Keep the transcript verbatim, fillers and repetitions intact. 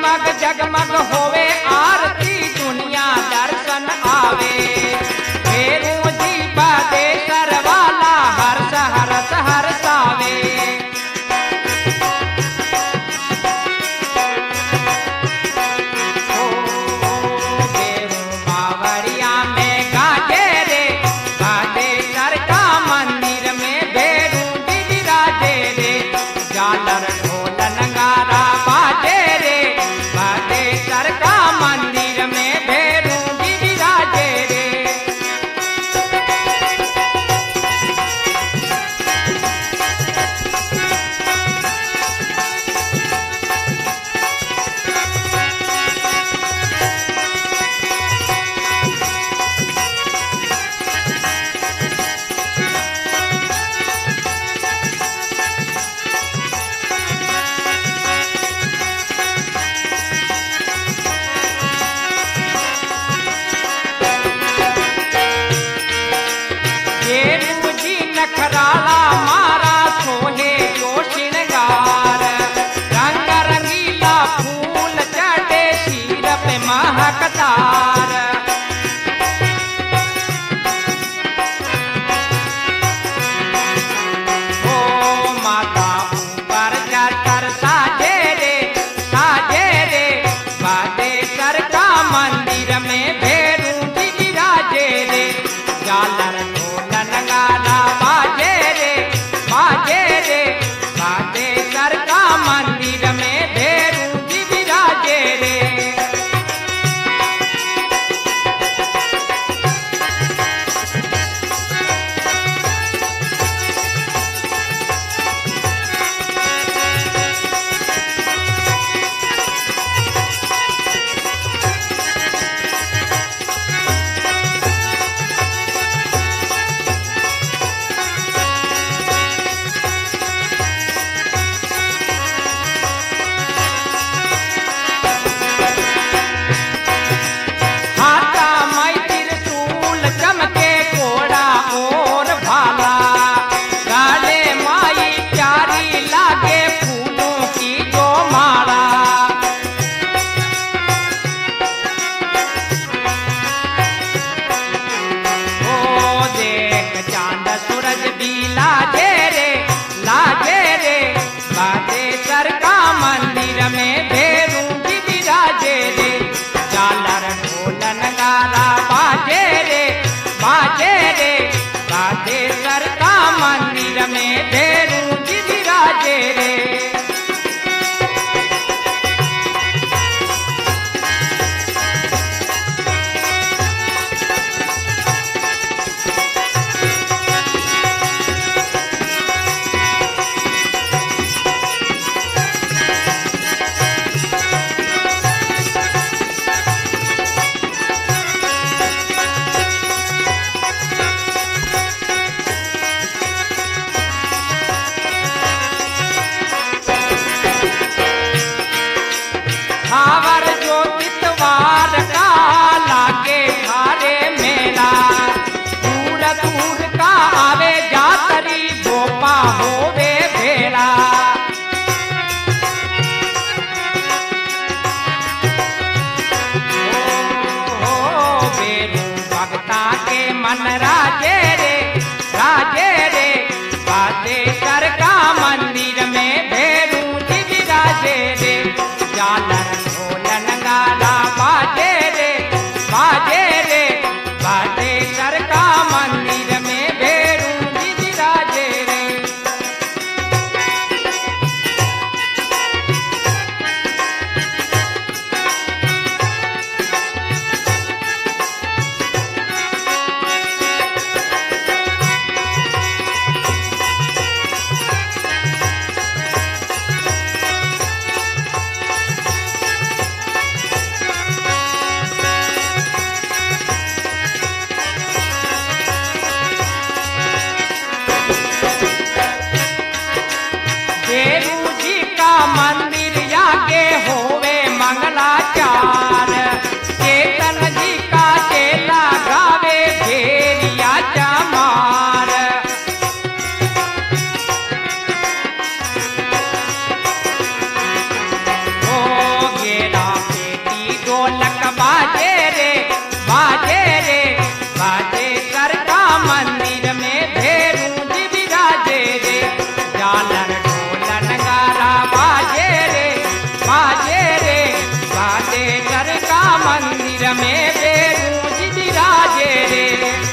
जगमग जगमग होवे आरती दुनिया दर्शन आवे फेरू जी बादेश्वर वाला हर्ष हरस हरसावे नखराला मारा सोहे जो श्रृंगार रंग रंगीला फूल चढ़े शीर पे महकदार ओ माता ऊपर चढ़कर साजे रे साजे रे बादेश्वर का मंदिर में भेरू जी विराजे रे झालर ढोल नगारा बाजे रे बाजे रे बादेश्वर का मंदिर में भेरू जी विराजे रे लाजे रे लाजे रे बादेश्वर का मंदिर में भेरू जी विराजे रे झालर ढोल नगारा बाजे रे बाजे रे बादेश्वर का मंदिर में भेरू जी विराजे रे हावर जो तितवार का लागे थारे मेला दूर दूर का आवे जातरी गोपा होवे भेड़ा ओ, ओ बेरू भगता के मन राजे रे राजे रे बादेश्वर का मंदिर में भेरू जी विराजे रे झालर ढोल नगारा बाजे रे बाजे रे बादेश्वर का मंदिर में भेरू जी विराजे रे रे।